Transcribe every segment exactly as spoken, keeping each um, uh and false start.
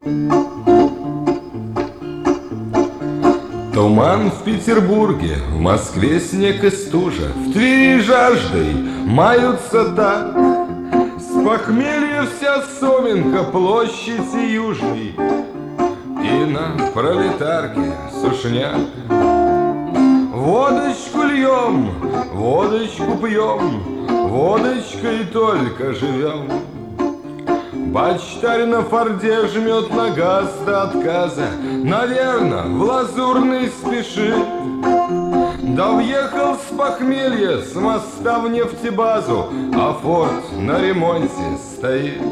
Туман в Петербурге, в Москве снег и стужа, в Твери жаждой маются так. С похмелья вся Соменка, площади Южной, и на Пролетарке сушняк. Водочку льем, водочку пьем, водочкой только живем. Бачтарь на форде жмет на газ до отказа, наверно, в Лазурный спешит. Да въехал с похмелья с моста в нефтебазу, а форт на ремонте стоит.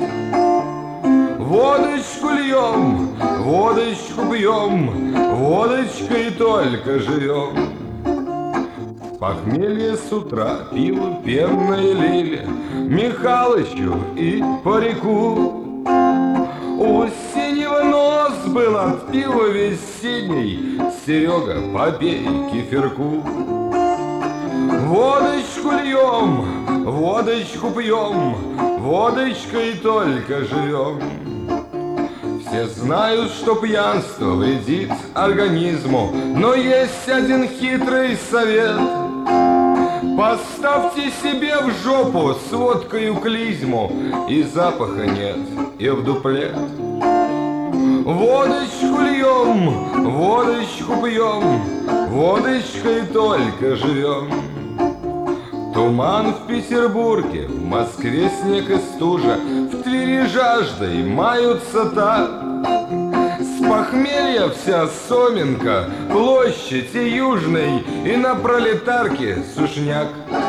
Водочку льем, водочку пьем, водочкой только живем. Похмелье с утра пиво пенное лили Михалычу и парику. У синего нос был от пива весь синий, Серега, попей кефирку. Водочку льем, водочку пьем, водочкой только живем. Все знают, что пьянство вредит организму, но есть один хитрый совет. Поставьте себе в жопу с водкою клизму, и запаха нет, и в дуплет. Водочку льем, водочку пьем, водочкой только живем. Туман в Петербурге, в Москве снег и стужа, в Твери жаждой маются так. С похмелья вся Соменка, площадь и Южной, и на Пролетарке сушняк.